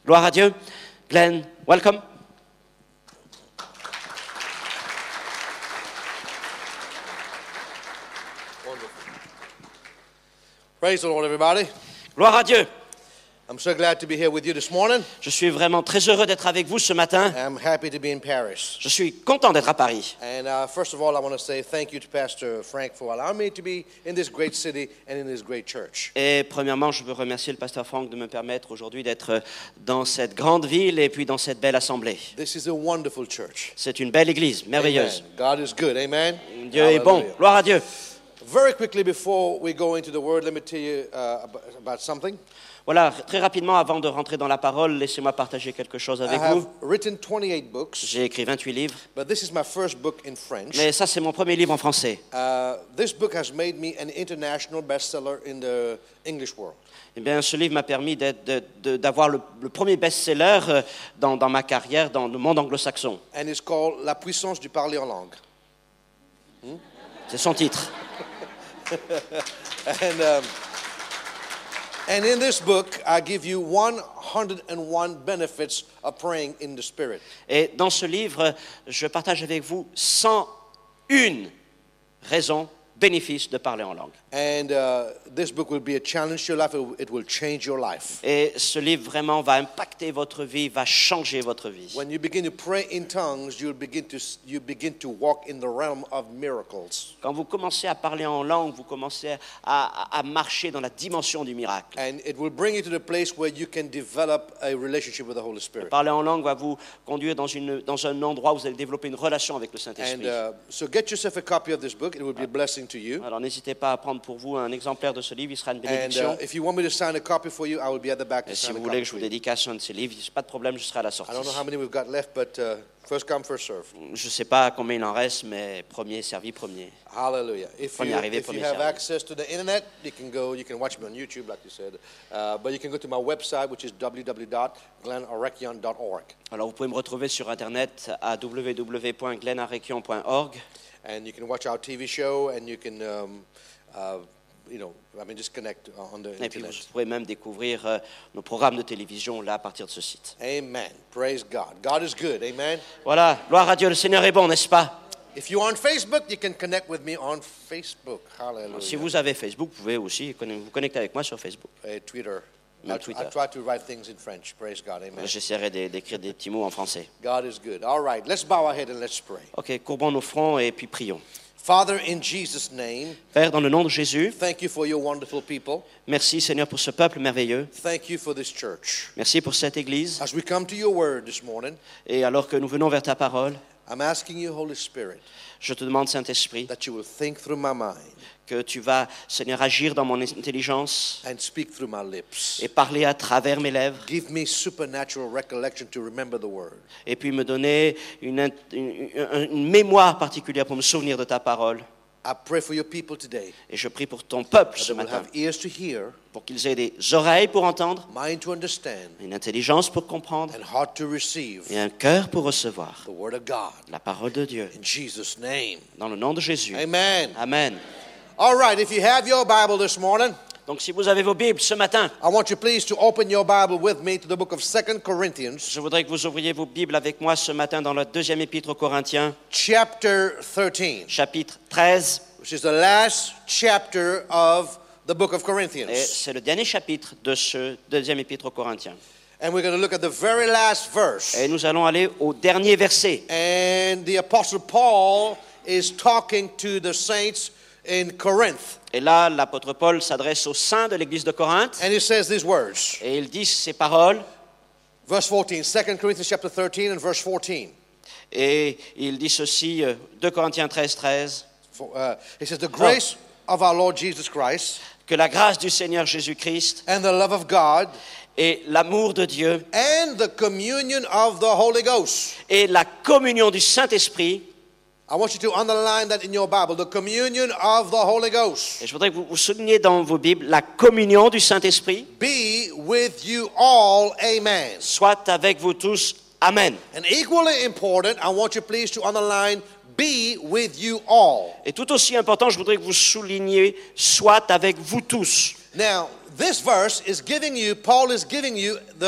Gloire à Dieu. Glenn, welcome. Praise the Lord, everybody. Gloire à Dieu. I'm so glad to be here with you this morning. Je suis vraiment très heureux d'être avec vous ce matin. I'm happy to be in Paris. Je suis content d'être à Paris. And first of all, I want to say thank you to Pastor Frank for allowing me to be in this great city and in this great church. Et premièrement, je veux remercier le pasteur Frank de me permettre aujourd'hui d'être dans cette grande ville et puis dans cette belle assemblée. This is a wonderful church. C'est une belle église, merveilleuse. Amen. God is good. Amen. Dieu est bon. Hallelujah. Gloire à Dieu. Very quickly before we go into the word, let me tell you about something. Voilà, très rapidement, avant de rentrer dans la parole, laissez-moi partager quelque chose I avec have vous. written 28 books, J'ai écrit 28 livres, but this is my first book in French. mais ça, c'est mon premier livre en français. This book has made me an international bestseller in the English world. Eh bien, ce livre m'a permis d'avoir le premier best-seller dans ma carrière dans le monde anglo-saxon. And it's called La puissance du parler en langue. C'est son titre. And in this book, I give you 101 benefits of praying in the Spirit. Et dans ce livre, je partage avec vous 101 raisons, bénéfices de parler en langue. And this book will be a challenge to your life. It will change your life. Et ce livre vraiment va impacter votre vie, va changer votre vie. When you begin to pray in tongues, you begin to walk in the realm of miracles. Quand vous commencez à parler en langue, vous commencez à marcher dans la dimension du miracle. And it will bring you to the place where you can develop a relationship with the Holy Spirit. Parler en langue va vous conduire dans un endroit où vous allez développer une relation avec le Saint-Esprit. And so get yourself a copy of this book. It will be a blessing to you. Alors n'hésitez pas à prendre pour vous un exemplaire de ce livre, il sera une And bénédiction. if you want me to sign a copy for you, I will be at the back to Et si sign vous a voulez copy que je for vous you. dédicace un de ces livres, pas de problème, je serai à la sortie. I don't know how many we've got left, but first come, first serve. Je ne sais pas combien il en reste, mais premier servi, premier. Hallelujah. If Premier arrivé, you premier have servi. access to the internet, you can watch me on YouTube, like you said. But you can go to my website, which is www.glenarekion.org. Alors vous pouvez me retrouver sur Internet à www.glenarekion.org. And you can watch our TV show, and you can, just connect on the Et puis vous internet. pourrez même découvrir nos programmes de télévision là à partir de ce site. Amen. Praise God. God is good. Amen. Voilà, gloire à Dieu, le Seigneur est bon, n'est-ce pas? If you're on Facebook, you can connect with me on Facebook. Hallelujah. Si vous avez Facebook, vous pouvez aussi vous connecter avec moi sur Facebook. Twitter. Même I Twitter. try to write things in French. Praise God. Amen. J'essaierai d'écrire des petits mots en français. God is good. All right. Let's bow our head and let's pray. Ok, courbons nos fronts et puis prions. Father, in Jesus' name, Père, dans le nom de Jésus, thank you for your wonderful people. merci Seigneur pour ce peuple merveilleux. Thank you for this church. Merci pour cette église. As we come to your word this morning, Et alors que nous venons vers ta parole, I'm asking you, Holy Spirit, je te demande, Saint-Esprit, that you will think through my mind que tu vas, Seigneur, agir dans mon intelligence and speak through my lips. et parler à travers mes lèvres. Give me supernatural recollection to remember the word. Et puis me donner une mémoire particulière pour me souvenir de ta parole. I pray for your people today, Et je prie pour ton peuple that ce they will matin, have ears to hear, pour qu'ils aient des oreilles pour entendre, mind to understand, une intelligence pour comprendre and heart to receive et un cœur pour recevoir the word of God. la parole de Dieu. In Jesus' name. Dans le nom de Jésus. Amen. Amen. All right, if you have your Bible this morning, Donc si vous avez vos Bibles ce matin, I want you please to open your Bible with me to the book of 2 Corinthians, je voudrais que vous ouvriez vos Bibles avec moi ce matin dans le deuxième épître aux Corinthiens, chapter 13, chapitre 13. which is the last chapter of the book of Et Corinthians. c'est le dernier chapitre de ce deuxième épître aux Corinthiens. And we're going to look at the very last verse. Et nous allons aller au dernier verset. And the Apostle Paul is talking to the saints in Corinth. Et là, l'apôtre Paul s'adresse aux saints de l'église de Corinthe. And he says these words. Et il dit ces paroles. Verse 14, 2 Corinthians chapter 13 and verse 14. Et il dit ceci, 2 Corinthiens 13, 13. He says, the grace of our Lord Jesus Christ Que la grâce du Seigneur Jésus-Christ and the love of God et l'amour de Dieu and the communion of the Holy Ghost. et la communion du Saint-Esprit. I want you to underline that in your Bible, the communion of the Holy Ghost. Et je voudrais que vous souligniez dans vos Bibles la communion du Saint-Esprit. Be with you all, amen. Soit avec vous tous. Amen. And equally important, I want you please to underline, be with you all. Et tout aussi important, je voudrais que vous souligniez soit avec vous tous. Now, this verse is giving you, Paul is giving you the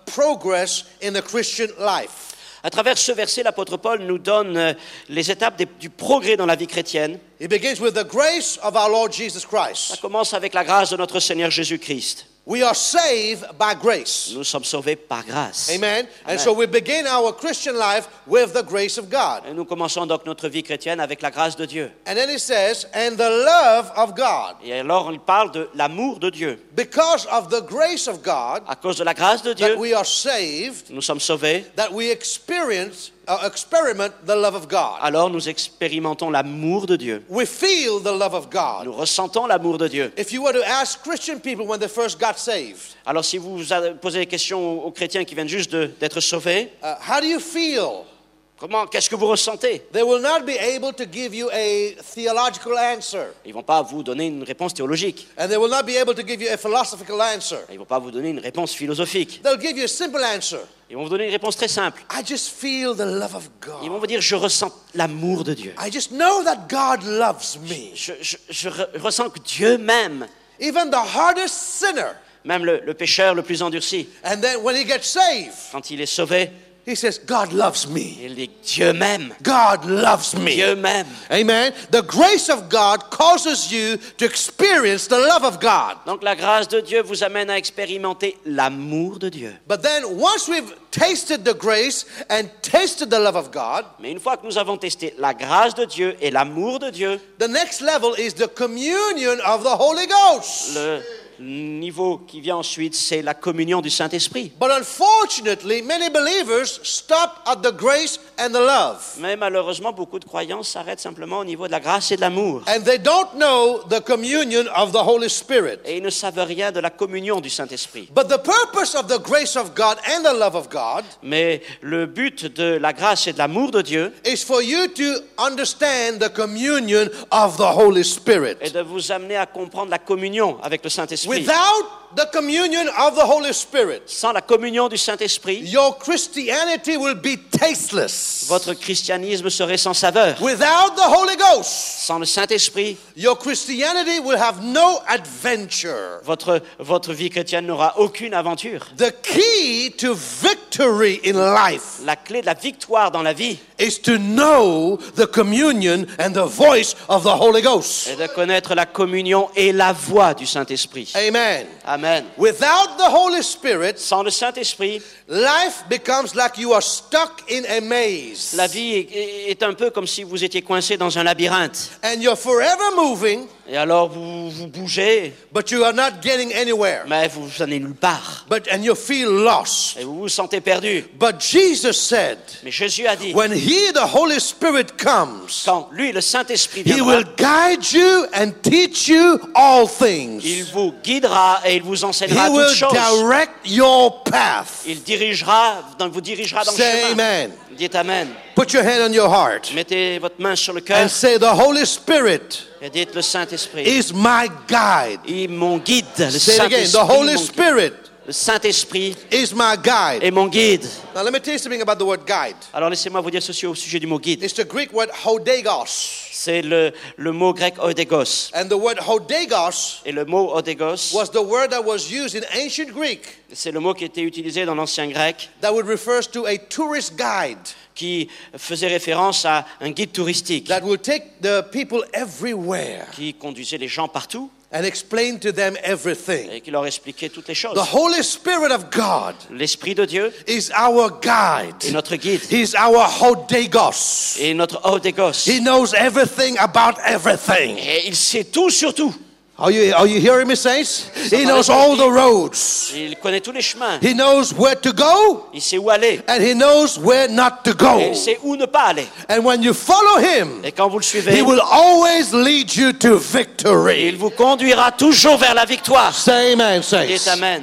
progress in the Christian life. À travers ce verset, l'apôtre Paul nous donne les étapes du progrès dans la vie chrétienne. It begins with the grace of our Lord Jesus Ça Christ. commence avec la grâce de notre Seigneur Jésus-Christ. We are saved by grace. Nous sommes sauvés par grâce. Amen. And Amen. so we begin our Christian life with the grace of God. Et nous commençons donc notre vie chrétienne avec la grâce de Dieu. And then it says, and the love of God. Et alors, il parle de l'amour de Dieu. Because of the grace of God, À cause de la grâce de that Dieu, we are saved, nous sommes sauvés. that we experiment the love of God. Alors, nous expérimentons l'amour de Dieu. We feel the love of God. Nous ressentons l'amour de Dieu. If you were to ask Christian people when they first got saved, Alors, si vous posez des questions aux chrétiens qui viennent juste d'être sauvés, how do you feel? qu'est-ce que vous ressentez? They will not be able to give you a theological answer. Ils ne vont pas vous donner une réponse théologique. And they will not be able to give you a philosophical answer. Ils ne vont pas vous donner une réponse philosophique. They'll give you a simple answer. Ils vont vous donner une réponse très simple. I just feel the love of Ils vont God. vous dire, je ressens l'amour de Dieu. I just know that God loves me. Je ressens que Dieu m'aime. Even the hardest sinner. Même le pécheur le plus endurci. And then when he gets saved, Quand il est sauvé, he says, God loves me. il dit, Dieu m'aime. God loves me. Dieu m'aime. Amen. The grace of God causes you to experience the love of God. Donc la grâce de Dieu vous amène à expérimenter l'amour de Dieu. But then once we've tasted the grace and tasted the love of God, Mais une fois que nous avons testé la grâce de Dieu et l'amour de Dieu, the next level is the communion of the Holy Ghost. le niveau qui vient ensuite, c'est la communion du Saint-Esprit. But unfortunately, many believers stop at the grace and the love. Mais malheureusement, beaucoup de croyants s'arrêtent simplement au niveau de la grâce et de l'amour. And they don't know the communion of the Holy Spirit. Et ils ne savent rien de la communion du Saint-Esprit. But the purpose of the grace of God and the love of God Mais le but de la grâce et de l'amour de Dieu is for you to understand the communion of the Holy est Spirit. de vous amener à comprendre la communion avec le Saint-Esprit. Without the communion of the Holy Spirit, Sans la communion du Saint-Esprit, your Christianity will be tasteless. votre christianisme serait sans saveur. Without the Holy Ghost, Sans le Saint-Esprit, your Christianity will have no adventure. votre vie chrétienne n'aura aucune aventure. The key to victory in life La clé de la victoire dans la vie is to know the communion and the voice of the Holy Ghost. est de connaître la communion et la voix du Saint-Esprit. Amen. Amen. Without the Holy Spirit, Sans le Saint-Esprit, life becomes like you are stuck in a maze. la vie est un peu comme si vous étiez coincé dans un labyrinthe. And you're forever moving, Et alors vous bougez, but you are not getting anywhere. mais vous n'allez nulle part. And you feel lost. Et vous vous sentez perdu. But Jesus said, Mais Jésus a dit, when the Holy Spirit comes, quand lui, le Saint-Esprit He viendra, will guide you and teach you all il things. vous guidera et il vous He enseignera will toutes choses. direct your path. Il vous dirigera dans le Say chemin. amen. Dites Amen. Put your hand on your heart Mettez votre main sur le cœur and say, the Holy Spirit et dites le Saint-Esprit. is my guide. Il est mon guide. Le Say it again. The Saint-Esprit, Holy mon guide. Spirit Le Saint-Esprit is my guide. est mon guide. Now let me tell you something about the word guide. Alors laissez-moi vous dire ceci au sujet du mot guide. It's the Greek word hodegos. C'est le mot grec odegos. And the word hodegos Et le mot odegos, was the word that was used in ancient Greek c'est le mot qui était utilisé dans l'ancien grec, that would refer to a tourist guide qui faisait référence à un guide touristique that will take the people everywhere qui conduisait les gens partout and explain to them everything. et qui leur expliquait toutes les choses. The Holy Spirit of God L'Esprit de Dieu is our est guide. notre guide He's our hodegos. et notre odegos. He knows everything about everything. Et il sait tout sur tout. Are you hearing me, saints? He knows all the roads. Il connaît tous les chemins. He knows where to go Il sait où aller. and he knows where not to Et go. il sait où ne pas aller. And when you follow him, Et quand vous le suivez, he will always lead you to victory. il vous conduira toujours vers la victoire. Say amen, Dites saints. Amen.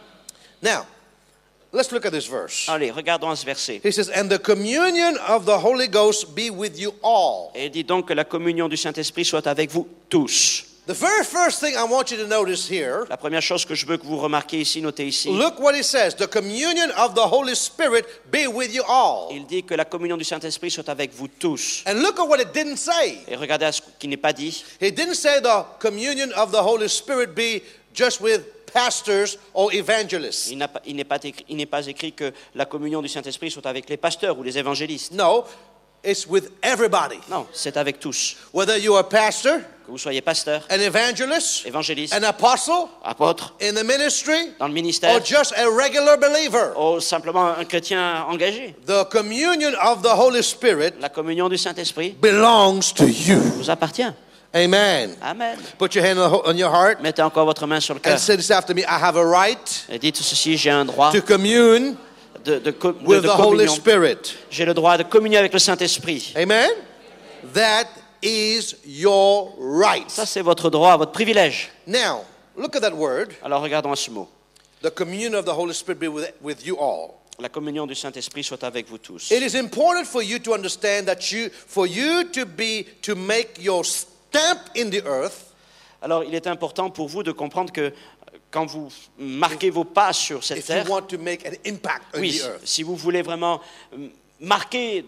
Now, let's look at this verse. Allez, regardons ce verset. He says, and the communion of the Holy Ghost be with you all. Et il dit donc que la communion du Saint-Esprit soit avec vous tous. The very first thing I want you to notice here, La première chose que je veux que vous remarquiez ici, notez ici, look what he says. The communion of the Holy Spirit be with you all. il dit que la communion du Saint-Esprit soit avec vous tous. And look at what it didn't say. Et regardez à ce qui n'est pas dit. He didn't say the communion of the Holy Spirit be just with pastors or evangelists. Il n'est pas écrit que la communion du Saint-Esprit soit avec les pasteurs ou les évangélistes. No, it's with everybody. Non, c'est avec tous. Whether you're a pastor, Que vous soyez pasteur, an evangelist, évangéliste, an apostle, apôtre, in the ministry, dans le ministère, or just a regular believer. ou simplement un chrétien engagé. The communion of the Holy Spirit La communion du Saint-Esprit belongs to you. vous appartient. Amen. Amen. Put your hand on your heart Mettez encore votre main sur le cœur and say this after me. I have a right et dites ceci, j'ai un droit to commune de with the Holy communion. Spirit. J'ai le droit de communier avec le Saint-Esprit. Amen. That is your right. Ça, c'est votre droit, votre privilège. Now, look at that word. Alors, regardons à ce mot. The communion of the Holy Spirit be with you all. La communion du Saint-Esprit soit avec vous tous. It is important for you to understand that for you to make your stamp in the earth. Alors, il est important pour vous de comprendre que quand vous marquez vos pas sur cette If you terre, want to make an impact on oui, the earth. si vous voulez vraiment marquer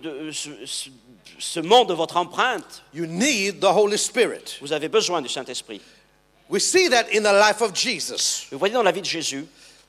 ce monde de votre empreinte, You need the Holy Spirit. vous avez besoin du Saint-Esprit. We see that in the life of Jesus. Vous voyez dans la vie de Jésus,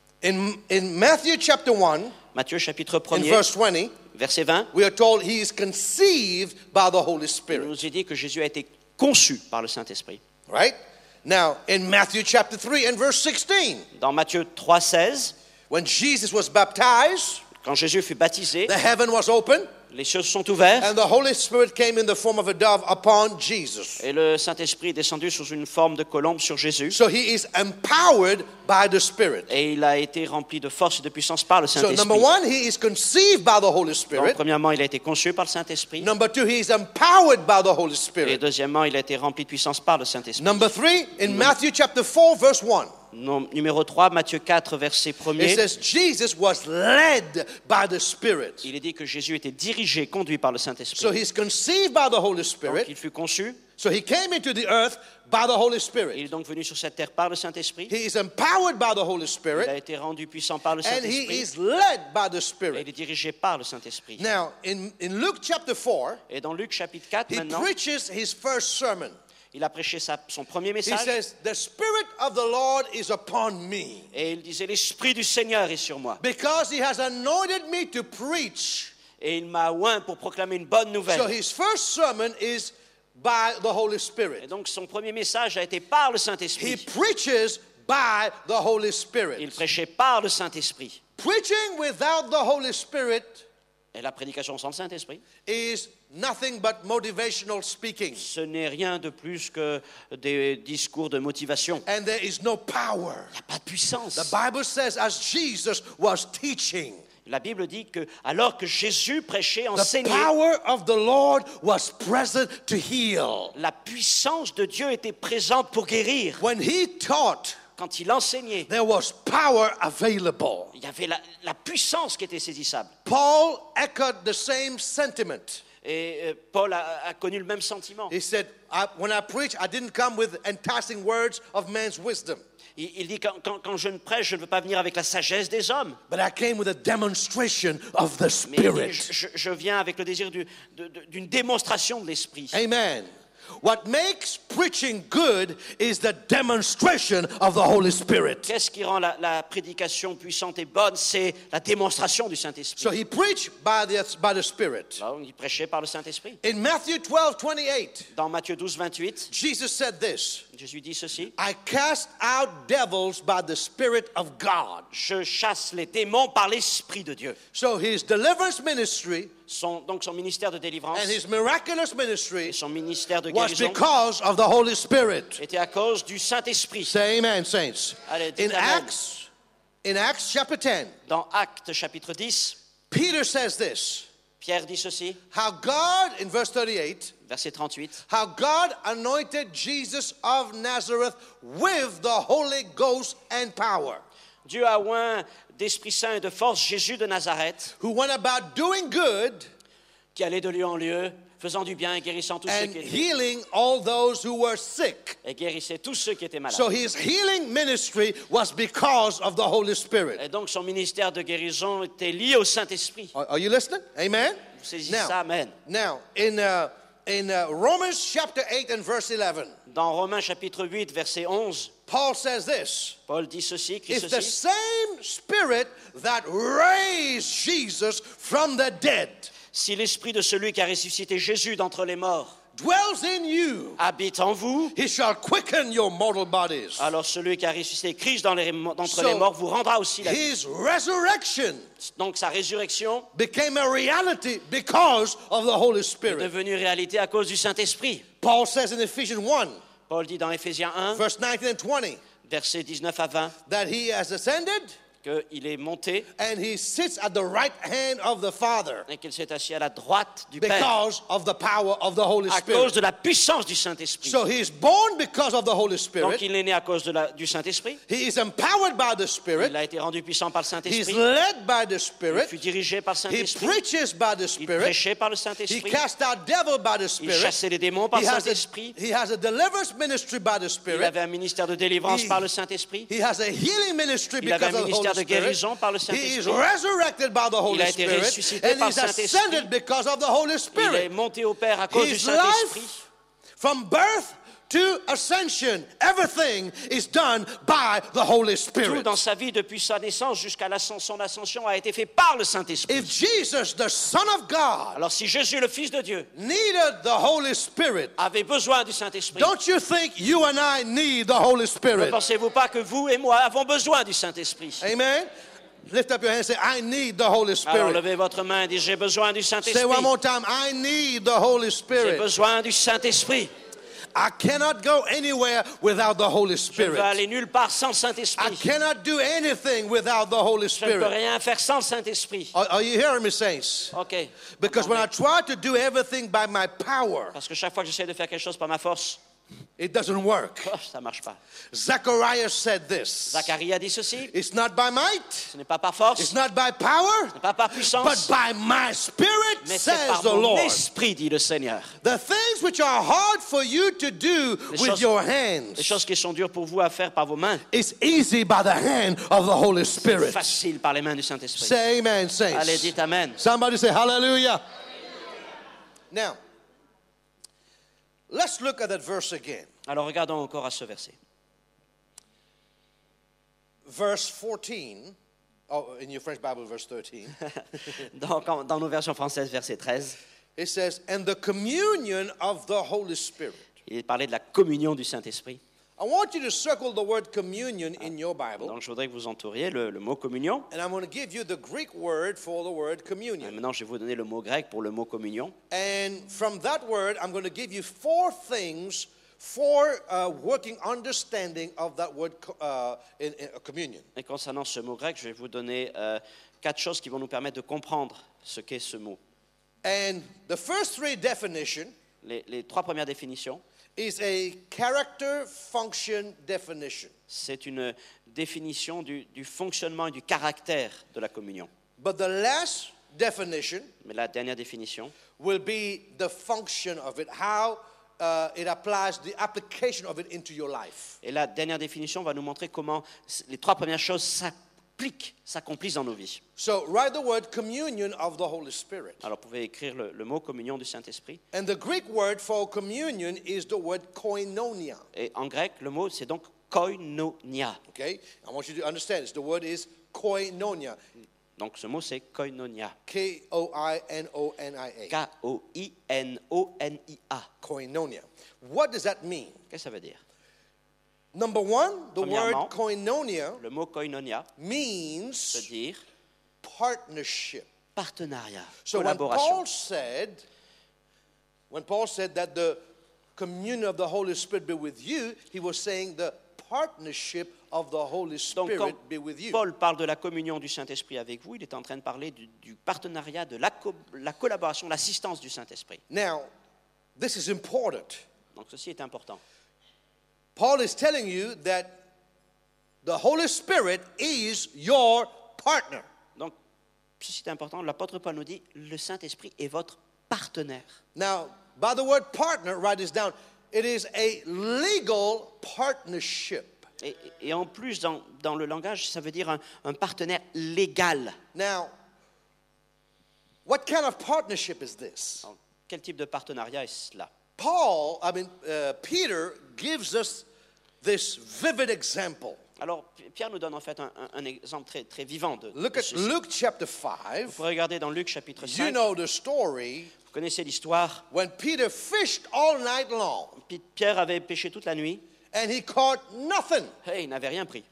In Matthew chapter 1, Matthieu chapitre in 1er, verse 20, verset 20, we are told he is conceived by the Holy il Spirit. nous est dit que Jésus a été conçu par le Saint-Esprit. Right? Now, in Matthew chapter 3 and verse 16, Dans Matthieu 3,16, when Jesus was baptized, quand Jésus fut baptisé, the heaven was open, les cieux se sont ouverts and the Holy Spirit came in the form of a dove upon Jesus. et le Saint-Esprit est descendu sous une forme de colombe sur Jésus. So he is empowered by the Spirit. Et il a été rempli de force et de puissance par le So Saint-Esprit. number one, he is conceived by the Holy Donc, Spirit. premièrement, il a été conçu par le Saint-Esprit. Number two, he is empowered by the Holy Et Spirit. deuxièmement, il a été rempli de puissance par le Saint-Esprit. Number three, in Matthew chapter 4, verse 1, Numéro 3, Matthieu 4, verset it 1er. says Jesus was led by the Spirit. Il est dit que Jésus était dirigé, conduit par le So Saint-Esprit. he's conceived by the Holy Donc, Spirit. il fut conçu. So he came into the earth by the Holy Il Spirit. est donc venu sur cette terre par le Saint-Esprit. He is empowered by the Holy Il a Spirit. été rendu puissant par le And he Saint-Esprit. is led by the Et il Spirit. est dirigé par le Saint-Esprit. Now, in Luke chapter 4, Et dans Luc chapitre 4, he maintenant, preaches his first sermon. il a prêché son premier He message. says, "The Spirit of the Lord is upon me, Et il disait, l'Esprit du Seigneur est sur moi. because he has anointed me to preach." Et il m'a oint pour proclamer une bonne So nouvelle. his first sermon is by the Holy Et Spirit. donc son premier message a été par le He Saint-Esprit. preaches by the Holy Il Spirit. prêchait par le Saint-Esprit. Preaching without the Holy Spirit Et la prédication sans le Saint-Esprit, is nothing but motivational speaking. ce n'est rien de plus que des discours de motivation. And there is no power. Il n'y a pas de puissance. The Bible says, as Jesus was teaching, La Bible dit que alors que Jésus prêchait, the enseignait, power of the Lord was present to heal. la puissance de Dieu était présente pour guérir. When he taught, Quand il enseignait, there was power available. il y avait la puissance qui était saisissable. Paul echoed the same sentiment. Et Paul a connu le même sentiment. He said, when I preach, I didn't come with enticing words of man's wisdom, Il dit, quand je ne prêche, je ne veux pas venir avec la sagesse des hommes. but I came with a demonstration of the Mais il dit, Spirit. je viens avec le désir d'une démonstration de l'Esprit. Amen. What makes preaching good is the demonstration of the Holy Spirit. Qu'est-ce qui rend la prédication puissante et bonne? C'est la démonstration du Saint-Esprit. So he preached by the Spirit. Là, il prêchait par le Saint-Esprit. In Matthew 12:28, Dans Matthieu 12, 28, Jesus said this, Jésus dit ceci. I cast out devils by the Spirit of God. Je chasse les démons par l'Esprit de Dieu. So his deliverance ministry Donc son ministère de délivrance and his miraculous et ministry son ministère de was guérison because of the Holy Spirit. était à cause du Saint-Esprit. Say amen, saints. Allez, dites In amen. Acts chapter 10, Dans Actes chapitre 10, Peter says this, Pierre dit ceci, how God, in verse 38, verset 38. how God anointed Jesus of Nazareth with the Holy Ghost and power, Dieu a oint d'Esprit Saint et de force Jésus de Nazareth, who went about doing good qui allait de lieu en lieu, faisant du bien et guérissant tous ceux and qui étaient, healing all those who were sick. et guérissait tous ceux qui étaient malades. So his healing ministry was because of the Holy Spirit. Et donc son ministère de guérison était lié au Saint-Esprit. Are you listening? Amen? Vous saisissez ça, amen. Now in Romans chapter 8 and verse 11, Dans Romains chapitre 8, verset 11, Paul says this. Paul dit ceci, écrit It's the ceci. same Spirit that raised Jesus from the dead Si l'esprit de celui qui a ressuscité Jésus d'entre les morts dwells in you, habite en vous, he shall quicken your mortal bodies. alors celui qui a ressuscité Christ d'entre So, les morts vous rendra aussi la vie. His resurrection Donc sa résurrection became a reality because of the Holy est Spirit. devenue réalité à cause du Saint-Esprit. Paul says in Ephesians 1, Paul dit dans Éphésiens 1, verse 19 and 20, versets 19 à 20, that he has ascended qu'il est monté and he sits at the right hand of the Father et qu'il s'est assis à la droite du Père because of the power of the Holy à Spirit. cause de la puissance du Saint-Esprit. So he is born because of the Holy Donc Spirit. il est né à cause du Saint-Esprit. He is empowered by the Il Spirit. a été rendu puissant par le He's Saint-Esprit. led by the Il Spirit. fut dirigé par le He Saint-Esprit. preaches by the Il Spirit. prêchait par le He Saint-Esprit. cast out devil by the Il Spirit. chassait les démons par le He has Saint-Esprit. a deliverance ministry by the Il Spirit. avait un ministère de délivrance He- par le Saint-Esprit. He has a healing ministry Il avait because un of the ministère Holy de Spirit. guérison par le He is Saint-Esprit. resurrected by the Holy a été Spirit. ressuscité And par he's le Saint-Esprit. ascended because of the Holy Il est Spirit. monté au Père à cause du His Saint-Esprit. life, from birth to ascension, everything is done by the Holy Tout Spirit. dans sa vie, depuis sa naissance jusqu'à son ascension, a été fait par le Saint-Esprit. If Jesus, the Son of God, Alors si Jésus, le Fils de Dieu, needed the Holy Spirit, avait besoin du Saint-Esprit, don't you think you and I need the Holy ne Spirit? pensez-vous pas que vous et moi avons besoin du Saint-Esprit? Amen? Lift up your hand and say, I need the Holy Alors Spirit. levez votre main et dites, j'ai besoin du Say Saint-Esprit. one more time, I need the Holy J'ai Spirit. besoin du Saint-Esprit. I cannot go anywhere without the Holy Je ne peux Spirit. aller nulle part sans le I Saint-Esprit. cannot do anything without the Holy Je ne peux Spirit. rien faire sans le Saint-Esprit. Are you hearing me, saints? OK. Because when I Attendez. try to do everything by my power, Parce que chaque fois que j'essaie de faire quelque chose par ma force, it doesn't work. ça ne marche pas. Zacharias said this. Zacharie a dit ceci, It's not by might, ce n'est pas par force, it's ce not by power, n'est pas par but puissance, by my spirit, mais c'est says par the mon Lord. esprit, dit le Seigneur. The things which are hard for you to do with your hands, Les choses qui sont dures pour vous à faire par vos mains, it's easy by the hand of the Holy Spirit. facile par les mains du Saint-Esprit. Say amen, saints. Allez, dites Amen. Somebody say hallelujah. Now, let's look at that verse again. Alors regardons encore à ce verset. Verse 14. Oh, in your French Bible, verse 13. Dans nos versions françaises, verset 13, It says, and the communion of the Holy Spirit. il parlait de la communion du Saint-Esprit. I want you to circle the word communion in your Bible. Donc je voudrais que vous entouriez le mot communion. And I'm going to give you the Greek word for the word communion. Maintenant, je vais vous donner le mot grec pour le mot communion. And from that word, I'm going to give you four things for working understanding of that word in communion. Et concernant ce mot grec, je vais vous donner 4 choses qui vont nous permettre de comprendre ce qu'est ce mot. And the first three definitions Les 3 premières définitions, is a character function definition. c'est une définition du fonctionnement et du caractère de la communion. But the last definition Mais la dernière définition, will be the function of it, how it applies, the application of it into your life. et la dernière définition va nous montrer comment les 3 premières choses s'accomplissent dans nos vies. So write the word communion of the Holy Spirit. Alors, vous pouvez écrire le mot communion du Saint-Esprit. And the Greek word for communion is the word koinonia. Et en grec, le mot, c'est donc koinonia. Okay? I want you to understand this. The word is koinonia. Donc, ce mot, c'est koinonia. K-O-I-N-O-N-I-A. Koinonia. Koinonia. What does that mean? Qu'est-ce que ça veut dire? Number one, the Premièrement, word koinonia Le mot koinonia veut means dire partnership. partenariat, So collaboration. when Paul said that the communion of the Holy Spirit be with you, he was saying the partnership of the Holy Donc, quand Spirit be with you. Paul parle de la communion du Saint-Esprit avec vous, il est en train de parler du partenariat, de la collaboration, l'assistance du Saint-Esprit. Now, this is important. Donc, ceci est important. Paul is telling you that the Holy Spirit is your partner. Donc, ceci est important. L'apôtre Paul nous dit, le Saint-Esprit est votre partenaire. Now, by the word partner, write this down. It is a legal partnership. Et en plus, dans le langage, ça veut dire un partenaire légal. Now, what kind of partnership is this? Alors, quel type de partenariat est cela? Peter gives us this vivid example. Alors, Pierre nous donne en fait un exemple très, très vivant de Look at ceci. Luke chapter Vous 5. pouvez regarder dans Luc chapitre You 5. know the story Vous connaissez l'histoire. when Peter fished all night long Pierre avait pêché toute la nuit and he caught nothing. et il n'avait rien pris.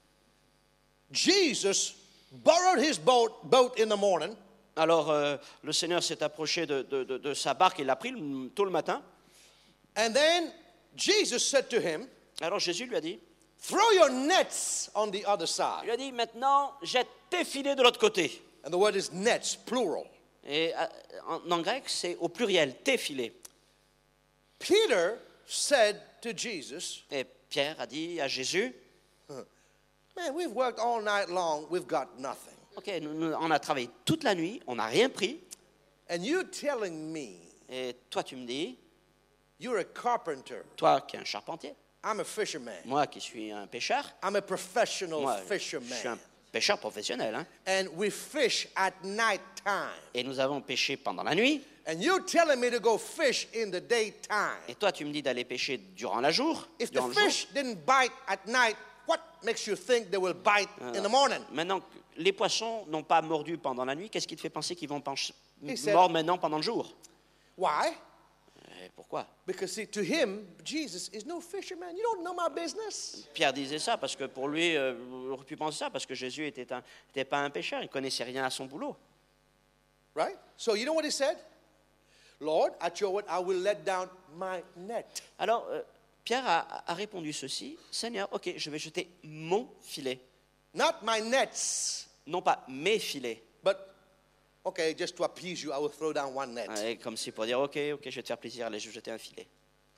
Jesus borrowed his boat in the morning, Alors, le Seigneur s'est approché de sa barque, il l'a pris tôt le matin. and then Jesus said to him, Alors Jésus lui a dit, throw your nets on the other il side. lui a dit, maintenant, jette tes filets de l'autre côté. And the word is nets, plural. Et en grec, c'est au pluriel, tes filets. Peter said to Jesus, Et Pierre a dit à Jésus, man, we've worked all night long, we've got nothing. ok, on a travaillé toute la nuit, on n'a rien pris. And you telling me, Et toi, tu me dis, you're a carpenter, toi qui es un charpentier, I'm a fisherman, moi qui suis un pêcheur, I'm a professional moi je suis un fisherman, pêcheur professionnel, hein, and we fish at night time. et nous avons pêché pendant la nuit, And you're telling me to go fish in the daytime. et toi tu me dis d'aller pêcher durant la jour, If the durant le jour. fish didn't bite at night, what makes you think they will bite in the morning? Maintenant, les poissons n'ont pas mordu pendant la nuit, qu'est-ce qui te fait penser qu'ils vont said- mordre maintenant pendant le jour? Why? Et pourquoi? Because see, to him, Jesus is no fisherman. You don't know my business. Pierre disait ça parce que pour lui, on aurait pu penser ça parce que Jésus n'était pas un pêcheur, il ne connaissait rien à son boulot. Right? So you know what he said? Lord, at your word, I will let down my net. Alors, Pierre a répondu ceci, Seigneur, ok, je vais jeter mon filet, Not my nets, non pas mes filets. but, okay, just to appease you, I will throw down one net. Et comme si pour dire, ok, je vais te faire plaisir, allez, je vais jeter un filet.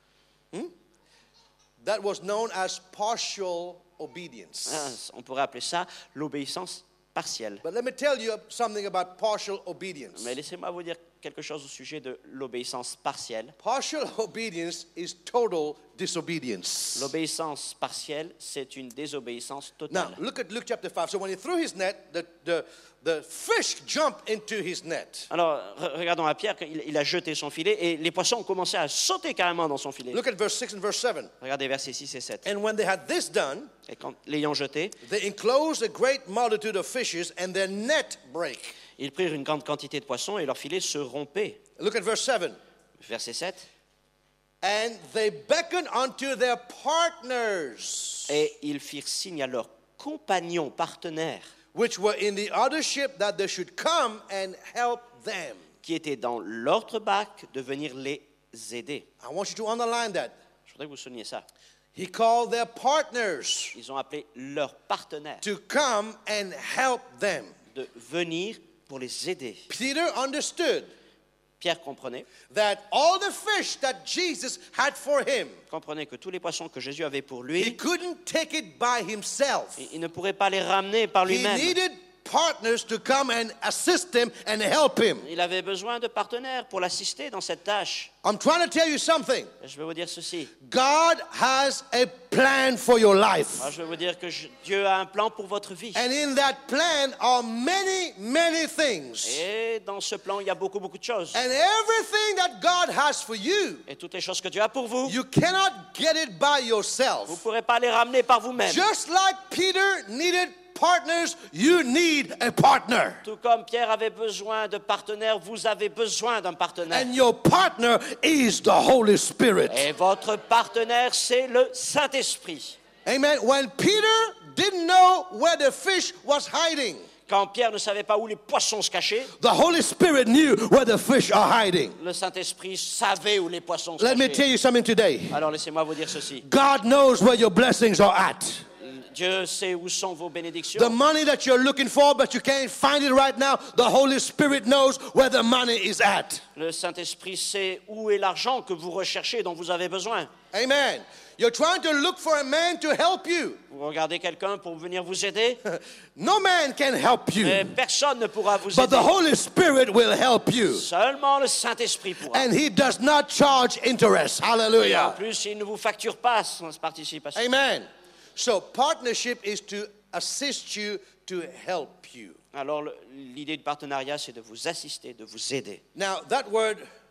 That was known as partial obedience. Ah, on pourrait appeler ça l'obéissance partielle. But let me tell you something about partial obedience. Mais laissez-moi vous dire quelque chose au sujet de l'obéissance partielle. Partial obedience is total disobedience. L'obéissance partielle, c'est une désobéissance Now, totale. look at Luke chapter 5. So when he threw his net, the fish jumped into his net. Alors, regardons à Pierre, il a jeté son filet et les poissons ont commencé à sauter carrément dans son filet. Look at verse 6 and verse 7. Regardez versets 6 et 7. And when they had this done, Et quand l'ayant jeté, they enclosed a great multitude of fishes, and their net brake. ils prirent une grande quantité de poissons et leur filet se rompait. Look at verse 7. Verset 7. And they beckoned unto their partners, Et ils firent signe à leurs compagnons, partenaires, which were in the other ship, that they should come and help them. qui étaient dans l'autre barque, de venir les aider. I want you to underline that. Je voudrais que vous souligniez ça. He called their partners Ils ont appelé leurs partenaires to come and help them. de venir pour les aider. Peter understood Pierre comprenait all the fish that Jesus had for him, que tous les poissons que Jésus avait pour he lui, couldn't take it by himself. il ne pourrait pas les ramener par He lui-même. needed partners to come and assist him and help him. Il avait besoin de partenaires pour l'assister dans cette tâche. I'm trying to tell you something. Je vais vous dire ceci. God has a plan for your life. Alors, je vais vous dire que Dieu a un plan pour votre vie. And in that plan are many, many things. Et dans ce plan, il y a beaucoup, beaucoup de choses. And everything that God has for you, Et toutes les choses que Dieu a pour vous, you cannot get it by vous yourself. ne pourrez pas les ramener par vous-même. Just like Peter needed partners, you need a partner. Tout comme Pierre avait besoin de partenaires, vous avez besoin d'un partenaire. And your partner is the Holy Spirit. Et votre partenaire, c'est le Saint-Esprit. Amen. When Peter didn't know where the fish was hiding, Quand Pierre ne savait pas où les poissons se cachaient, the Holy Spirit knew where the fish are hiding. le Saint-Esprit savait où les poissons se Let me tell cachaient. you something today. Alors laissez-moi vous dire ceci. God knows where your blessings are at. Dieu sait où sont vos The bénédictions. money that you're looking for, but you can't find it right now, the Holy Spirit knows where the money is at. Le Saint-Esprit sait où est l'argent que vous recherchez, dont vous avez besoin. Amen. You're trying to look for a man to help you. Vous regardez quelqu'un pour venir vous aider, No man can help mais you, personne ne pourra vous but the aider. Holy Spirit will help you. Seulement le Saint-Esprit pourra. And he does not charge interest. Et en Hallelujah. plus, il ne vous facture pas sans participation. Amen. So partnership is to assist you, to help you. Alors, l'idée du partenariat, c'est de vous assister, de vous aider. Now, that word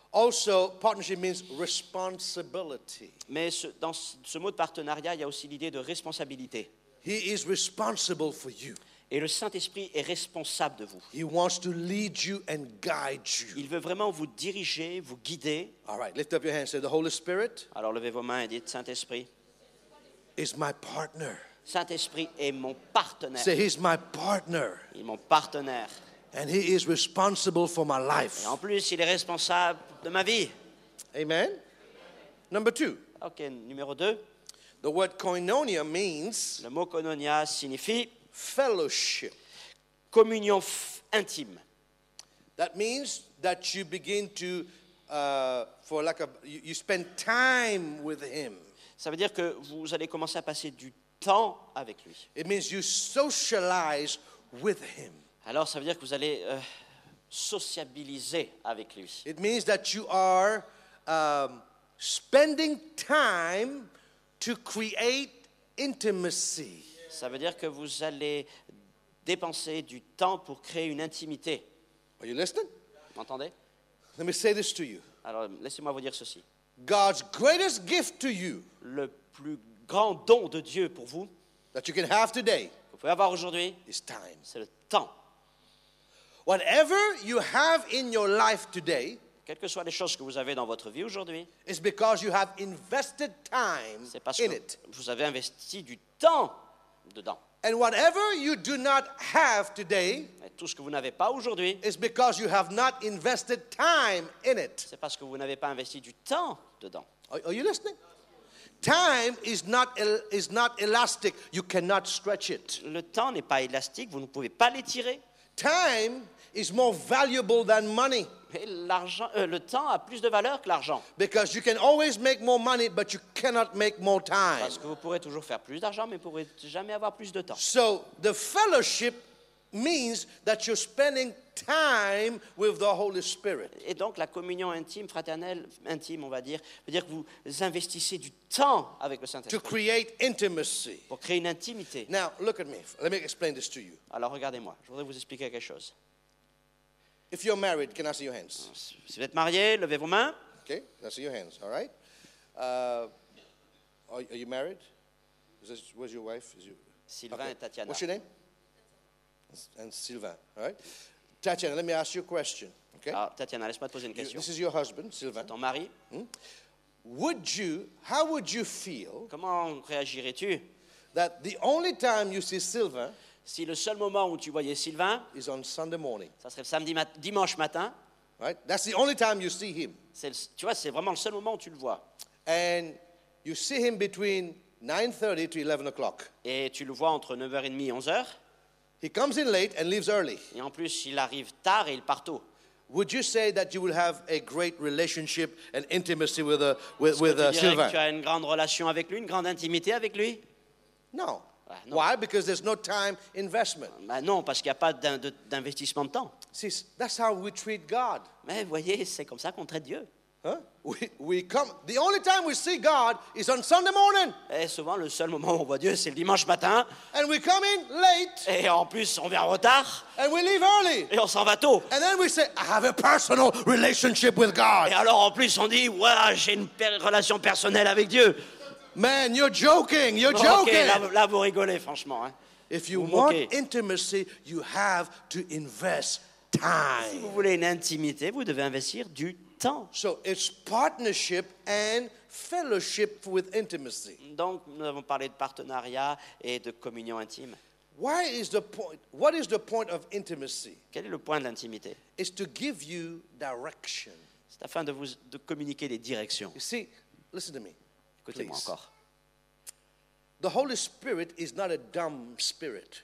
Also, partnership means responsibility. Mais dans ce mot de partenariat, il y a aussi l'idée de responsabilité. He is responsible for you. Et le Saint-Esprit est responsable de vous. He wants to lead you and guide you. Il veut vraiment vous diriger, vous guider. All right, lift up your hands. Say, the Holy Spirit Alors levez vos mains et dites, Saint-Esprit, is my partner. Saint-Esprit est mon partenaire. Say, he's my partner. Il est mon partenaire. And he is responsible for my Et life. en plus, il est responsable de ma vie. Amen. Number 2, Ok, numéro 2. the word koinonia means Le mot koinonia signifie fellowship. communion intime. That means that you begin to, you spend time with him. Ça veut dire que vous allez commencer à passer du temps avec lui. It means you socialize with him. Alors ça veut dire que vous allez sociabiliser avec lui. It means that you are spending time to create intimacy. Ça veut dire que vous allez dépenser du temps pour créer une intimité. Are you listening? Vous m'entendez? Let me say this to you. Alors laissez-moi vous dire ceci. God's greatest gift to you Le plus grand don de Dieu pour vous, that you can have today que vous pouvez avoir aujourd'hui, is time. c'est le temps. Whatever you have in your life today Quelles que soient les choses que vous avez dans votre vie aujourd'hui, is because you have invested time c'est parce in que it. vous avez investi du temps dedans. And whatever you do not have today Et tout ce que vous n'avez pas aujourd'hui, is because you have not invested time in it. c'est parce que vous n'avez pas investi du temps dedans. Are you listening? Time is not elastic. You cannot stretch it. Le temps n'est pas élastique, vous ne pouvez pas l'étirer. Time is more valuable than money Et le temps a plus de valeur que l'argent. because you can always make more money, but you cannot make more time. Parce que vous pourrez toujours faire plus d'argent, mais vous ne pourrez jamais avoir plus de temps. So the fellowship means that you're spending time with the Holy Spirit. Et donc la communion intime, fraternelle, intime, on va dire, veut dire que vous investissez du temps avec le To Saint-Esprit create intimacy. pour créer une intimité. Now, look at me. Let me explain this to you. Alors regardez-moi, je voudrais vous expliquer quelque chose. If you're married, can I see your hands? Si vous êtes marié, levez vos mains. Okay, I see your hands. All right. Are you married? Where's your wife? Sylvain et Tatiana. What's your name? And Sylvain. All right. Tatiana, let me ask you a question. Okay. Alors, Tatiana, laisse-moi te poser une question. This is your husband, Sylvain. Ton mari, How would you feel comment réagirais-tu that the only time you see Sylvain si le seul moment où tu voyais Sylvain, is on Sunday morning? ça serait le dimanche matin, Right? That's the only time you see him. tu vois, c'est vraiment le seul moment où tu le vois. And you see him between 9:30 to 11 o'clock. Et tu le vois entre 9h30 et 11h. He comes in late and leaves early. Et en plus, il arrive tard et il part tôt. Would you say that you will have a great relationship and intimacy with Est-ce que tu dirais que Sylvain? tu as une grande relation avec lui, une grande intimité avec lui? No. Non. Why? Because there's no time investment. Ben non, parce qu'il n'y a pas d'investissement de temps. See, that's how we treat God. Mais vous voyez, c'est comme ça qu'on traite Dieu. Huh? We come. The only time we see God is on Sunday morning, Et souvent, le seul moment où on voit Dieu, c'est le dimanche matin. and we come in late, Et en plus, on vient en retard. and we leave early, Et on s'en va tôt. and then we say, "I have a personal relationship with God." Et alors, en plus, on dit, ouais, j'ai une relation personnelle avec Dieu. Man, you're joking. You're Bon, ok, joking. là, vous rigolez, franchement. Hein. If you Vous want moquez. intimacy, you have to invest Si time. vous voulez une intimité, vous devez investir du temps. So it's partnership and fellowship with intimacy. Donc, nous avons parlé de partenariat et de communion intime. Why is the point? What is the point of intimacy? Quel est le point de l'intimité? It's to give you direction. C'est afin de communiquer des directions. You see, listen to me. Écoutez-moi Please. encore. The Holy Spirit is not a dumb spirit.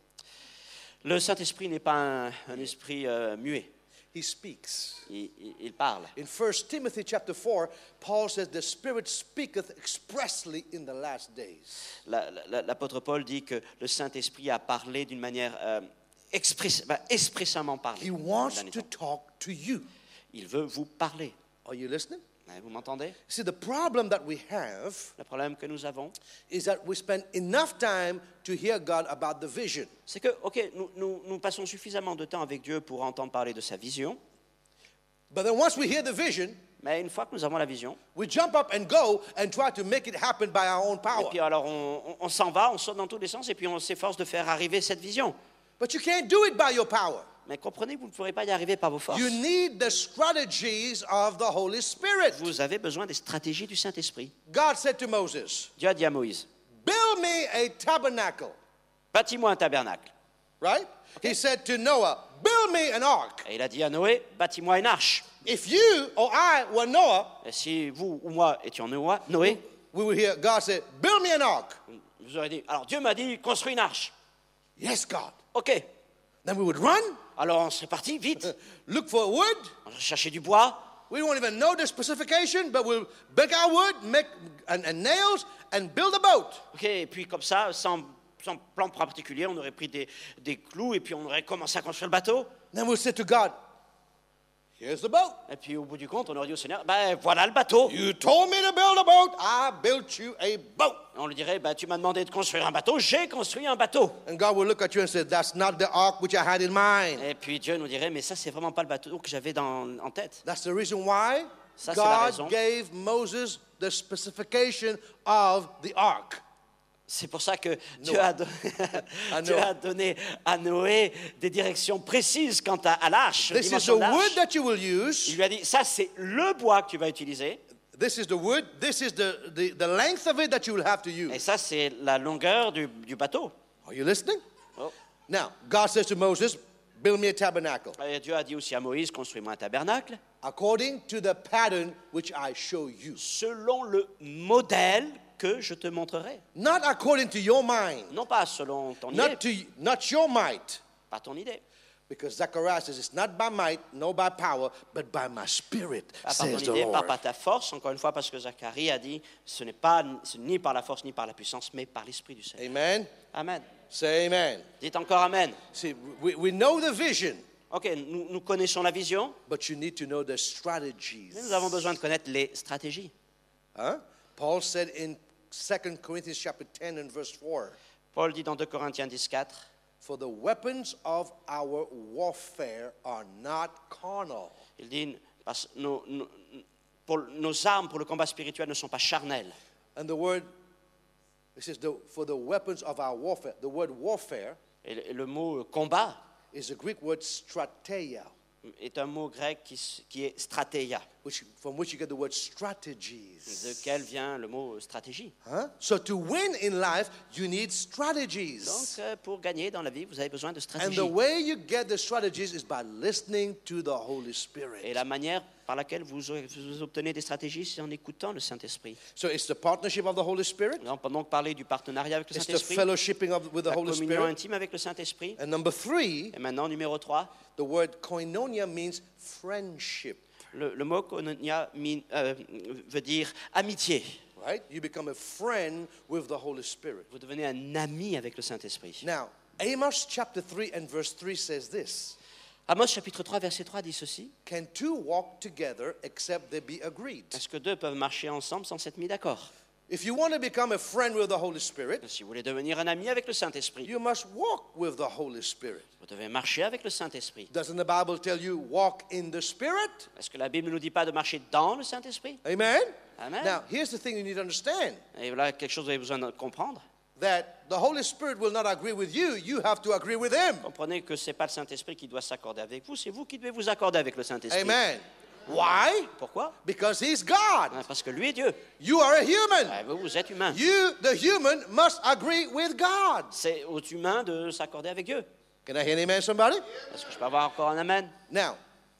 Le Saint-Esprit n'est pas un esprit muet. He speaks. Il parle. In 1 Timothy chapter 4, Paul says the Spirit speaketh expressly in the last days. L'apôtre Paul dit que le Saint-Esprit a parlé d'une manière expressément parlé. He wants to talk to you. Il veut vous parler. Are you listening? Vous m'entendez? See, the problem that we have Le problème que nous avons, is that we spend enough time to hear God about the vision. c'est que, ok, nous passons suffisamment de temps avec Dieu pour entendre parler de sa vision, But then once we hear the vision, Mais une fois que nous avons la vision, we jump up and go and try to make it happen by our own et power. puis alors on s'en va, on saute dans tous les sens, et puis on s'efforce de faire arriver cette vision. But you can't do it by your power. Mais comprenez, vous ne pourrez pas y arriver par vos forces. You need the strategies of the Holy Spirit. Vous avez besoin des stratégies du Saint-Esprit. God said to Moses, Dieu a dit à Moïse, build me a tabernacle, bâtis-moi un tabernacle. right? He said to Noah, build me an ark. Et il a dit à Noé, bâtis-moi une arche. If you or I were Noah, Et si vous ou moi étions Noé, we would hear God say, build me an ark. vous aurez dit, alors Dieu m'a dit, construis une arche. Yes, God. Ok. Then we would run, Alors on serait parti, vite. look for wood. On va chercher du bois. We won't even know the specification, but we'll break our wood, make and nails, and build a boat. Ok, et puis comme ça, sans plan particulier, on aurait pris des clous et puis on aurait commencé à construire le bateau. Then we'll say to God, here's the boat. Et puis au bout du compte, on aurait dit au Seigneur, ben voilà le bateau. You told me to build a boat, I built you a boat. On lui dirait, ben tu m'as demandé de construire un bateau, j'ai construit un bateau. And God will look at you and say, that's not the ark which I had in mind. Et puis Dieu nous dirait, mais ça c'est vraiment pas le bateau que j'avais en tête. That's the reason why Ça, c'est la God raison. gave Moses the specification of the ark. C'est pour ça que Dieu Noah. a, À Dieu Noah. a donné à Noé des directions précises quant à l'arche, This is the dimension de wood l'arche. that you will Il use. lui a dit, ça c'est le bois que tu vas utiliser, This is the wood. This is the length of it that you will have to et use. ça c'est la longueur du bateau. Are you listening? Oh. Now, God says to Moses, build me a tabernacle Et Dieu a dit aussi à Moïse, construis-moi un tabernacle, according to the pattern which I show you. selon le modèle que je te montrerai. Not according to your mind, Non pas selon ton idée, not your might. pas ton idée. Because Zechariah says, it's not by might, nor by power, but by my spirit, Pas par ton says the idée, pas Lord. par ta force, encore une fois, parce que Zacharie a dit, ce n'est ni par la force ni par la puissance, mais par l'Esprit du Seigneur. Amen. Amen. Say amen. Dites encore Amen. See, we know the vision, Ok, nous connaissons la vision, but you need to know the strategies. mais nous avons besoin de connaître les stratégies. Huh? Paul said in 2 Corinthians chapter 10 and verse 4, Paul dit dans 2 Corinthiens 10, 4, for the weapons of our warfare are not carnal. il dit, nos armes pour le combat spirituel ne sont pas charnelles. And the word, it says, for the weapons of our warfare, the word warfare Et le mot combat is the Greek word strateia, est un mot grec qui est stratéia, from which you get the word strategies. duquel vient le mot stratégie. Huh? So to win in life, you need Donc, strategies. pour gagner dans la vie, vous avez besoin de And stratégie. the way you get the strategies is by listening to the Holy Et Spirit. la manière par laquelle vous obtenez des stratégies, c'est en écoutant le Saint-Esprit. So it's the partnership of the Holy Spirit. On peut donc parler du partenariat avec le It's the Saint-Esprit, fellowshipping with the la Holy communion Spirit. intime avec le Saint-Esprit. And number 3, Et maintenant, numéro 3, the word koinonia means friendship. le mot koinonia veut dire amitié. Right? You become a friend with the Holy Spirit. Vous devenez un ami avec le Saint-Esprit. Now, Amos chapter 3 and verse 3 says this. Amos chapitre 3, verset 3 dit ceci. Can two walk together except they be agreed? Est-ce que deux peuvent marcher ensemble sans s'être mis d'accord? If you want to become a friend with the Holy Spirit, Si vous voulez devenir un ami avec le Saint-Esprit, you must walk with the Holy Spirit. vous devez marcher avec le Saint-Esprit. Doesn't the Bible tell you walk in the Spirit? Est-ce que la Bible ne nous dit pas de marcher dans le Saint-Esprit? Amen? Amen. Now, here's the thing you need to understand. Et voilà quelque chose que vous avez besoin de comprendre. That the Holy Spirit will not agree with you, you have to agree with Him. Comprenez que ce n'est pas le Saint-Esprit qui doit s'accorder avec vous, c'est vous qui devez vous accorder avec le Saint-Esprit. Amen. Why? Pourquoi? Because He's God. Parce que lui est Dieu. You are a human. Vous êtes humain. You, the human, must agree with God. C'est aux humains de s'accorder avec Dieu. Can I hear an amen, somebody? Est-ce que je peux avoir encore un amen? Now,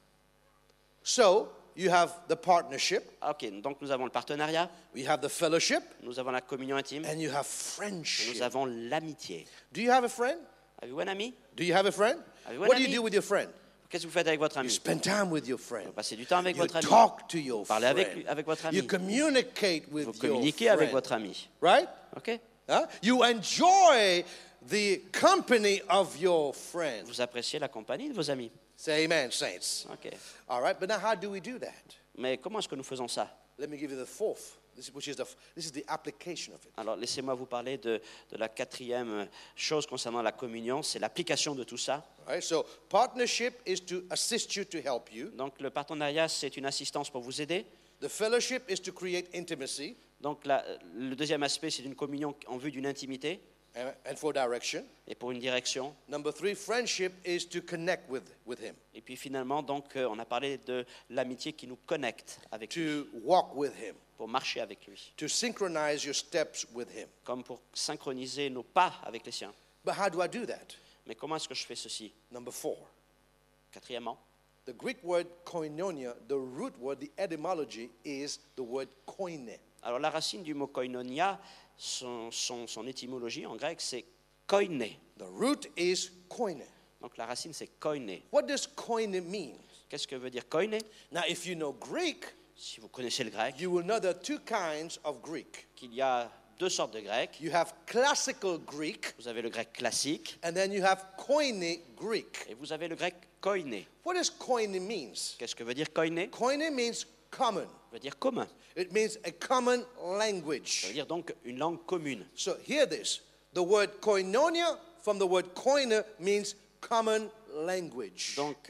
so you have the partnership, Ok, donc nous avons le partenariat, we have the fellowship, nous avons la communion intime, and you have et nous friendship. avons l'amitié. Do you have a friend? Avez-vous un ami? Do you have a friend? Avez-vous un What do you ami? do with your friend? Qu'est-ce que vous faites avec votre You ami? spend time with your friend. Vous passez du temps avec You votre ami. talk to your Parlez avec friend. avec votre You ami. communicate with Vous your communiquez avec friend. votre ami. Right? Ok? Huh? You enjoy the company of your friend. Vous appréciez la compagnie de vos amis. Say amen, saints. Ok. All right, but now how do we do that? Mais comment est-ce que nous faisons ça? Let me give you the fourth. This is the application of it. Alors, laissez-moi vous parler de la quatrième chose concernant la communion, c'est l'application de tout ça. All right? So partnership is to assist you, to help you. Donc, le partenariat, c'est une assistance pour vous aider. The fellowship is to create intimacy Donc, le deuxième aspect, c'est une communion en vue d'une intimité and for direction. et pour une direction. Number 3, friendship is to connect with him, Et puis finalement, donc, on a parlé de l'amitié qui nous connecte avec lui, to walk with him, pour marcher avec lui, to synchronize your steps with him. comme pour synchroniser nos pas avec les siens. But how do I do that? Mais comment est-ce que je fais ceci? Number 4, Quatrièmement, the Greek word koinonia, the root word, the etymology is the word koine. alors la racine du mot koinonia, son étymologie en grec, c'est koiné. The root is koine. Donc la racine, c'est koiné. What does koine mean? Qu'est-ce que veut dire koiné? Now, if you know Greek, Si vous connaissez le grec, you will know there are two kinds of Greek. qu'il y a deux sortes de grec. You have classical Greek, Vous avez le grec classique and then you have koine Greek. et vous avez le grec koiné. What does koine means? Qu'est-ce que veut dire koiné? Koine means common. Ça veut dire commun. It means a common Ça veut language. dire donc une langue commune. So hear this. The word koinonia from the word koine means common language. Donc,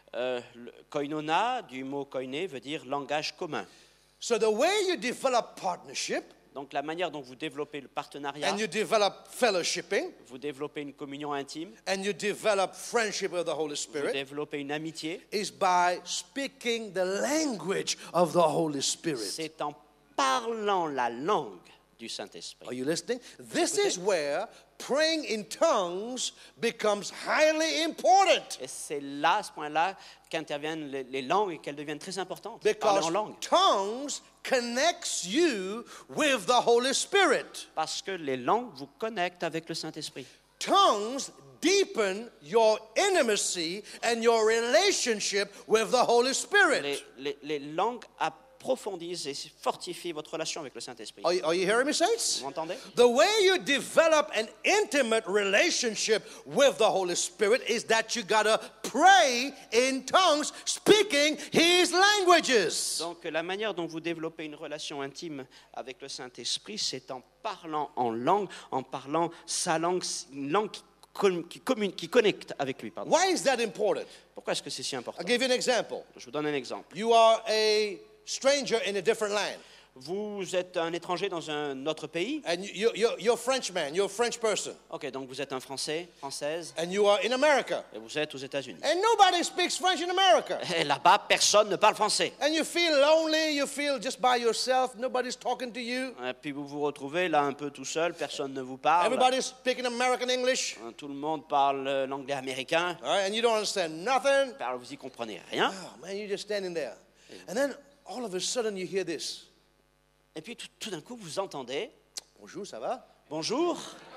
le koinona, du mot koiné, veut dire langage commun. So the way you develop partnership Donc, la manière dont vous développez le partenariat, and you develop fellowshipping vous développez une communion intime, and you develop friendship with the Holy vous Spirit développez une amitié, is by speaking the language of the Holy Spirit. c'est en parlant la langue du Are Saint-Esprit. you listening? This is where praying in tongues becomes highly important. Et c'est là, à ce point-là, qu'interviennent les langues et qu'elles deviennent très importantes. Parler Because en langue. tongues connects you with the Holy Spirit. Parce que les langues vous connectent avec le Saint-Esprit. Tongues deepen your intimacy and your relationship with the Holy Spirit. Les langues approfondissent et fortifient votre relation avec le Saint-Esprit. Are you hearing me, saints? Vous m'entendez? The way you develop an intimate relationship with the Holy Spirit is that you gotta pray in tongues, speaking His languages. Donc la manière dont vous développez une relation intime avec le Saint-Esprit, c'est en parlant en langue, en parlant sa langue, une langue qui connecte avec lui. Pardon. Why is that important? Pourquoi est-ce que c'est si important? I'll give you an example. Je vous donne un exemple. You are a stranger in a different land, Vous êtes un étranger dans un autre pays. and you're a Frenchman, you're a French person, Ok, donc vous êtes un Français, Française, and you are in America, et vous êtes aux États-Unis. and nobody speaks French in America. Et là-bas, personne ne parle français. And you feel lonely, you feel just by yourself, nobody's talking to you. Et puis vous vous retrouvez là un peu tout seul, personne ne vous parle. Everybody's speaking American English, Tout le monde parle l'anglais américain. all right, and you don't understand nothing. Alors vous y comprenez rien. Oh man, you're just standing there. And then all of a sudden you hear this. Et puis tout d'un coup, vous entendez Bonjour, ça va? bonjour.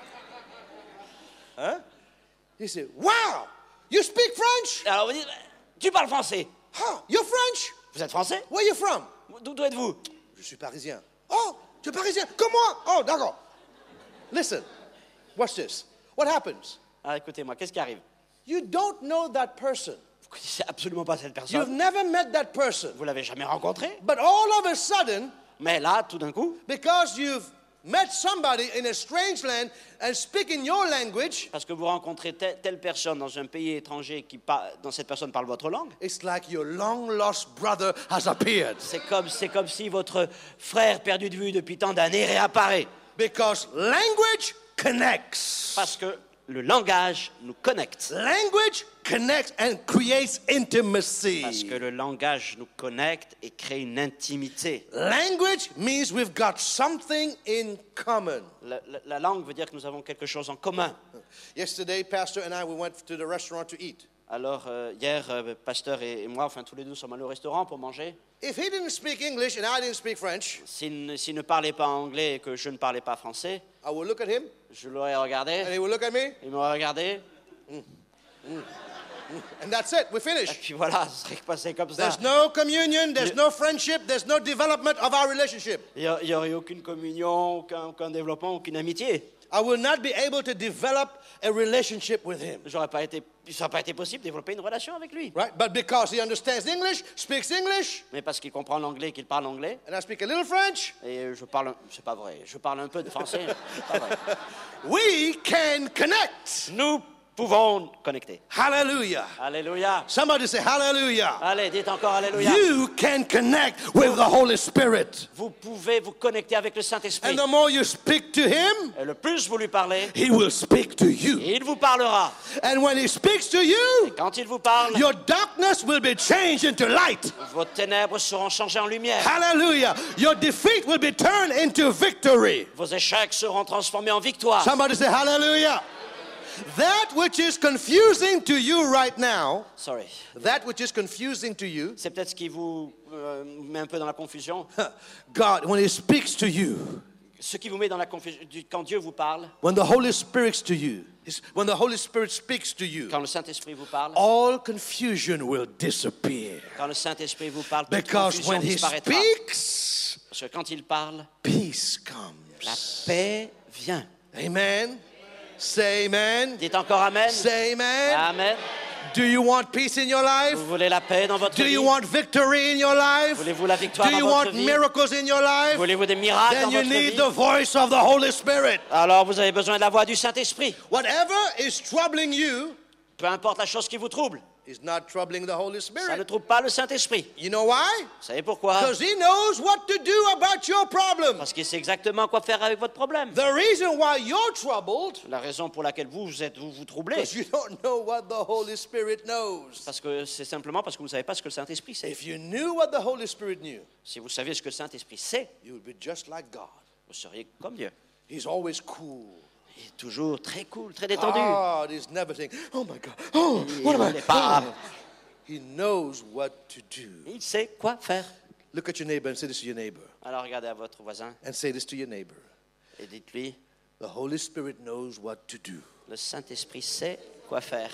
Huh? You say, wow, you speak French? Et alors vous dites, tu parles français. Huh, you're French? Vous êtes français? Where are you from? D'où êtes-vous? Je suis parisien. Oh, tu es parisien, comme moi? Oh, d'accord. Listen, watch this. What happens? Alors écoutez-moi, qu'est-ce qui arrive? You don't know that person. Vous ne connaissez absolument pas cette You've personne. never met that person. Vous l'avez jamais rencontré. But all of a sudden, Mais là, tout d'un coup, because you've met somebody in a strange land and speaking your language, parce que vous rencontrez telle personne dans un pays étranger dont cette personne parle votre langue, it's like your long lost brother has appeared. c'est comme si votre frère perdu de vue depuis tant d'années réapparaît. Because language connects. Parce que le langage nous connecte. Language connects and creates intimacy. Parce que le langage nous connecte et crée une intimité. Language means we've got something in common. La langue veut dire que nous avons quelque chose en commun. Yesterday, Pastor and I, we went to the restaurant to eat. Alors, hier, Pasteur et moi, enfin tous les deux, sommes allés au restaurant pour manger. If he didn't speak English and I didn't speak French, S'il ne parlait pas anglais et que je ne parlais pas français, I would look at him je l'aurais and regardé, he would look at me, il m'aurait regardé, and that's it. We et finished. puis voilà, ça serait passé comme ça. There's no communion, there's no friendship, there's no development of our relationship. Il n'y aurait aucune communion, aucun développement, aucune amitié. I will not be able to develop a relationship with him. Ça n'aurait pas été possible de développer une relation avec lui. Right? But because he understands English, speaks English, Mais parce qu'il comprend l'anglais et qu'il parle anglais, and I speak a little French, et c'est pas vrai, je parle un peu de français, c'est pas vrai. we can connect. Nous pouvons connecter. Hallelujah. Alléluia. Somebody say hallelujah. Allez, dites encore Alléluia. You can connect with the Holy Spirit. Vous pouvez vous connecter avec le Saint-Esprit. And the more you speak to him, Et le plus vous lui parlez, he will speak to you. il vous parlera. And when he speaks to you, Quand il vous parle, your darkness will be changed into light. vos ténèbres seront changées en lumière. Hallelujah. Your defeat will be turned into victory. Vos échecs seront transformés en victoire. Somebody say hallelujah. That which is confusing to you right now, Sorry. that which is confusing to you, C'est peut-être ce qui vous met un peu dans la confusion. God, when he speaks to you, Ce qui vous met dans la confusion, quand Dieu vous parle, when the Holy Spirit to you, when the Holy Spirit speaks to you, quand le Saint-Esprit vous parle, all confusion will disappear. quand le Saint-Esprit vous parle, toute Because confusion when he disparaîtra. speaks, Parce que quand il parle, peace la comes. paix vient. Amen. Say amen. Dites encore Amen. Say amen. Amen. Do you want peace in your life? Vous voulez la paix dans votre Do vie? you want victory in your life? Voulez-vous la victoire Do dans you votre want vie? miracles in your life? Voulez-vous des miracles Then dans you votre need vie? the voice of the Holy Spirit. Alors vous avez besoin de la voix du Saint-Esprit. Whatever is troubling you Peu importe la chose qui vous trouble, is not troubling the Holy ça ne Spirit. trouble pas le Saint-Esprit. You know why? Vous savez pourquoi? Because he knows what to do about your problem. Parce qu'il sait exactement quoi faire avec votre problème. The reason why you're troubled La raison pour laquelle vous vous troublez, is you don't know what the Holy Spirit knows. parce que c'est simplement parce que vous ne savez pas ce que le Saint-Esprit sait. If you knew what the Holy Spirit knew, Si vous saviez ce que le Saint-Esprit sait, you would be just like God. vous seriez comme Dieu. He's always cool. Il est toujours très cool, très détendu. God is never saying, oh my God, oh, what Il am I? n'est pas- He knows what to do. Il sait quoi faire. Look at your neighbor and say this to your neighbor. Alors regardez à votre voisin And say this to your neighbor. et dites-lui, The Holy Spirit knows what to do. le Saint-Esprit sait quoi faire.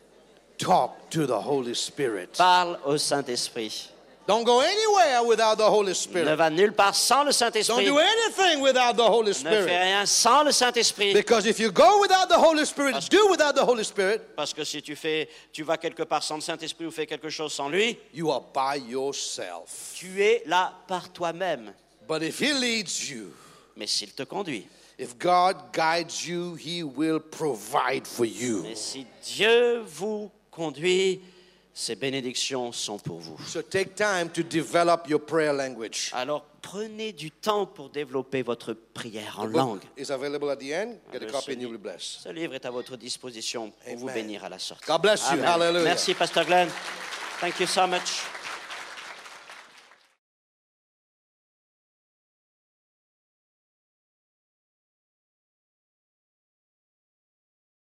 Talk to the Holy Spirit. Parle au Saint-Esprit. Don't go anywhere without the Holy Ne Spirit. va nulle part sans le Don't Saint-Esprit. do anything without the Holy Ne fais Spirit. rien sans le Saint-Esprit. Because if you go without the Holy Spirit, do without the Holy Spirit, Parce que si tu vas quelque part sans le Saint-Esprit ou fais quelque chose sans lui, you are by yourself. tu es là par toi-même. But if He leads you, Mais s'il te conduit, if God guides you, He will provide for you. mais si Dieu vous conduit, ces bénédictions sont pour vous. So take time to develop your prayer language. Alors prenez du temps pour développer votre prière en The book langue. is available at the end. Get a Le copy and you'll livre- be blessed. Ce livre est à votre disposition pour vous Amen. bénir à la sortie. God bless you. Amen. Hallelujah. Merci, Pasteur Glenn. Thank you so much.